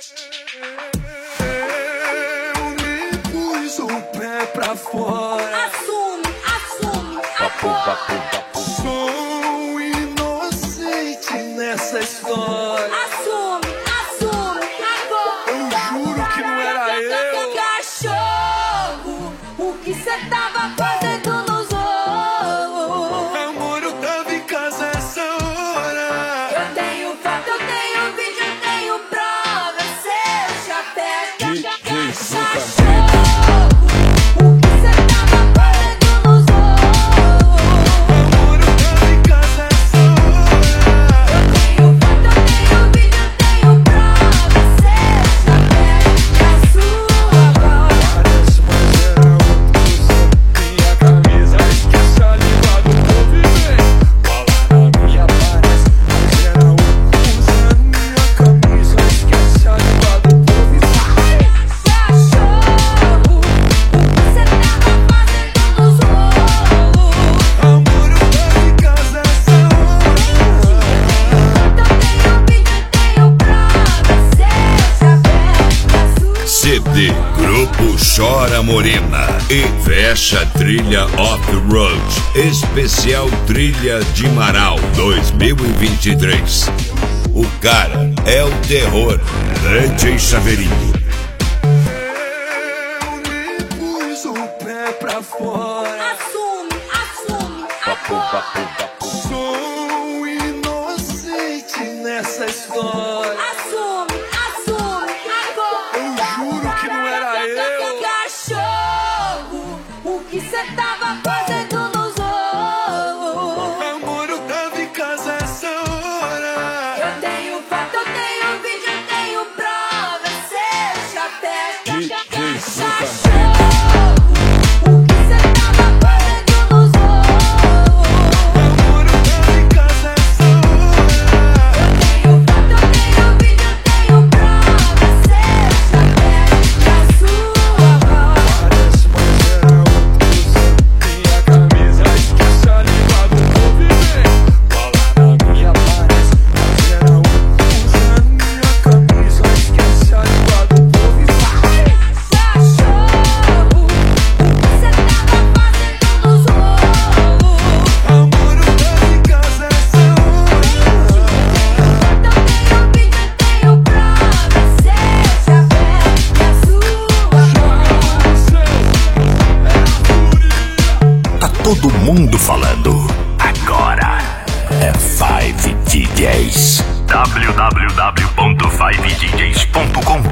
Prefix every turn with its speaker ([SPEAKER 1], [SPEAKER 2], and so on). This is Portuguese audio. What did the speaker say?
[SPEAKER 1] Eu me pus o pé pra fora.
[SPEAKER 2] Assume agora.
[SPEAKER 1] Sou inocente nessa história.
[SPEAKER 2] Assume agora.
[SPEAKER 1] Eu juro que não era eu.
[SPEAKER 2] Cachorro, o que cê tava fazendo nos olhos?
[SPEAKER 1] Amor, eu tava em casa essa hora.
[SPEAKER 2] Eu tenho foto, eu tenho vídeo, eu tenho prova. Seu chapéu, cachorro, o que cê tava fazendo nos olhos?
[SPEAKER 1] Amor, eu tava em casa essa hora.
[SPEAKER 2] Eu tenho foto, eu tenho vídeo, eu tenho prova. Seu chapéu, a sua voz.
[SPEAKER 1] Parece mais era outro. Minha camisa esquece a língua do povo e vem. Bola na minha parece mais era outro. Usando minha camisa esquece a língua do povo e vem.
[SPEAKER 2] Cachorro, o que cê tava fazendo nos olhos?
[SPEAKER 1] Amor, eu tava em casa essa hora.
[SPEAKER 2] Eu tenho vídeo, tenho prova. Seu chapéu, a sua
[SPEAKER 3] CD Grupo Chora Morena e fecha Trilha Off-Road Especial Trilha de Marau 2023. O cara é o terror, DJ Chaveirinho.
[SPEAKER 1] Eu me pus o pé pra fora.
[SPEAKER 2] Assume agora.
[SPEAKER 1] Sou inocente nessa história.
[SPEAKER 2] Assume agora.
[SPEAKER 1] Eu juro que não era eu.
[SPEAKER 2] Cachorro, o que cê tava fazendo nos olhos?
[SPEAKER 1] Amor, eu tava em casa essa hora.
[SPEAKER 2] Eu tenho foto, eu tenho vídeo, eu tenho prova. Seu chapéu, cachorro, o que cê tava fazendo nos olhos?
[SPEAKER 1] Amor, eu tava em casa essa hora.
[SPEAKER 2] Eu tenho foto, eu tenho vídeo, eu tenho prova. Seu chapéu, a sua voz.
[SPEAKER 1] Parece mais era outro. Minha camisa esquece a língua do povo e vem. Bola na minha parece mais era outro. Usando minha camisa esquece a língua do povo e vem.
[SPEAKER 2] Cachorro, o que cê tava fazendo nos olhos?
[SPEAKER 1] Amor, eu tava em casa essa hora.
[SPEAKER 2] Eu tenho vídeo, eu tenho prova. Seu chapéu, a sua voz.
[SPEAKER 3] Tá todo mundo falando. Agora é 5DJs. www.5djs.com